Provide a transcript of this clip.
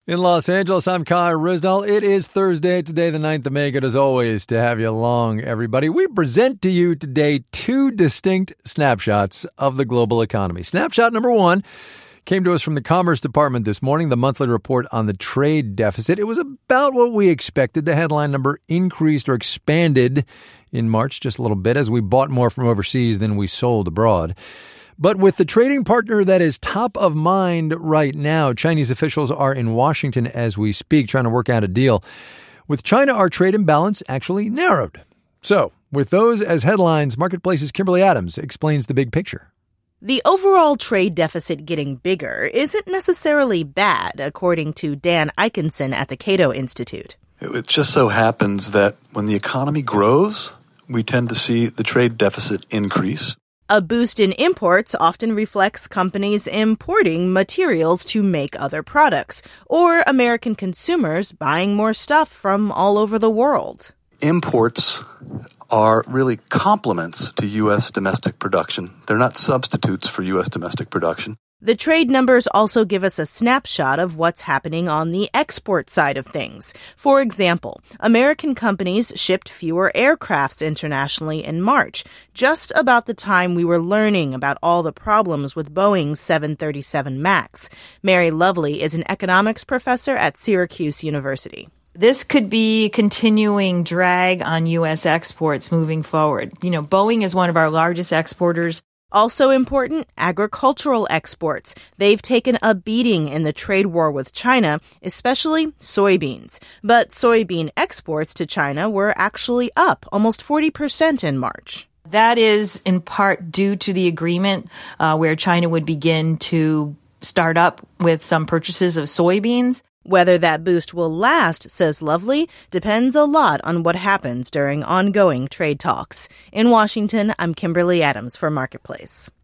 In Los Angeles, I'm Kai Ryssdal. It is Thursday, today the 9th of May. Good as always to have you along, everybody. We present to you today two distinct snapshots of the global economy. Snapshot number one came to us from the Commerce Department this morning, the monthly report on the trade deficit. It was about what we expected. The headline number increased or expanded in March just a little bit as we bought more from overseas than we sold abroad. But with the trading partner that is top of mind right now, Chinese officials are in Washington as we speak, trying to work out a deal. With China, our trade imbalance actually narrowed. So, with those as headlines, Marketplace's Kimberly Adams explains the big picture. The overall trade deficit getting bigger isn't necessarily bad, according to Dan Ikenson at the Cato Institute. It just so happens that when the economy grows, we tend to see the trade deficit increase. A boost in imports often reflects companies importing materials to make other products, or American consumers buying more stuff from all over the world. Imports are really complements to U.S. domestic production. They're not substitutes for U.S. domestic production. The trade numbers also give us a snapshot of what's happening on the export side of things. For example, American companies shipped fewer aircrafts internationally in March, just about the time we were learning about all the problems with Boeing's 737 MAX. Mary Lovely is an economics professor at Syracuse University. This could be continuing drag on U.S. exports moving forward. Boeing is one of our largest exporters. Also important, agricultural exports. They've taken a beating in the trade war with China, especially soybeans. But soybean exports to China were actually up almost 40% in March. That is in part due to the agreement where China would begin to start up with some purchases of soybeans. Whether that boost will last, says Lovely, depends a lot on what happens during ongoing trade talks. In Washington, I'm Kimberly Adams for Marketplace.